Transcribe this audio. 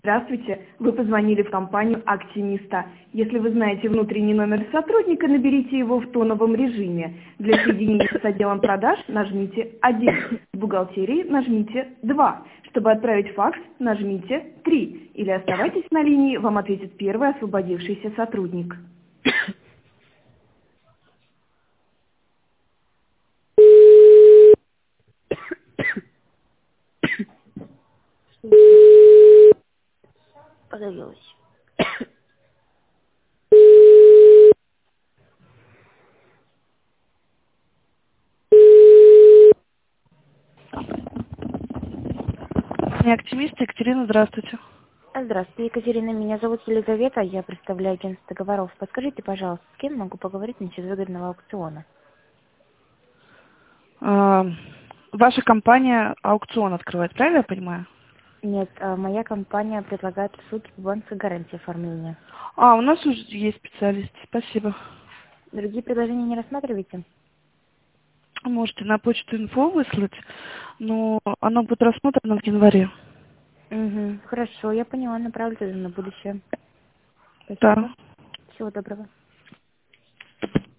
Здравствуйте, вы позвонили в компанию «Актимиста». Если вы знаете внутренний номер сотрудника, наберите его в тоновом режиме. Для соединения с отделом продаж нажмите 1, с бухгалтерией нажмите 2. Чтобы отправить факс, нажмите 3. Или оставайтесь на линии, вам ответит первый освободившийся сотрудник. Подавилась. Активист Екатерина, здравствуйте. Здравствуйте, Екатерина. Меня зовут Елизавета. Я представляю агентство договоров. Подскажите, пожалуйста, с кем могу поговорить насчет выгодного аукциона? Ваша компания аукцион открывает, правильно я понимаю? Нет, моя компания предлагает услуги по банковской гарантии оформления. У нас уже есть специалист. Спасибо. Другие предложения не рассматриваете? Можете на почту инфо выслать, но оно будет рассмотрено в январе. Угу, хорошо, я поняла, направлю это на будущее. Да. Спасибо. Всего доброго.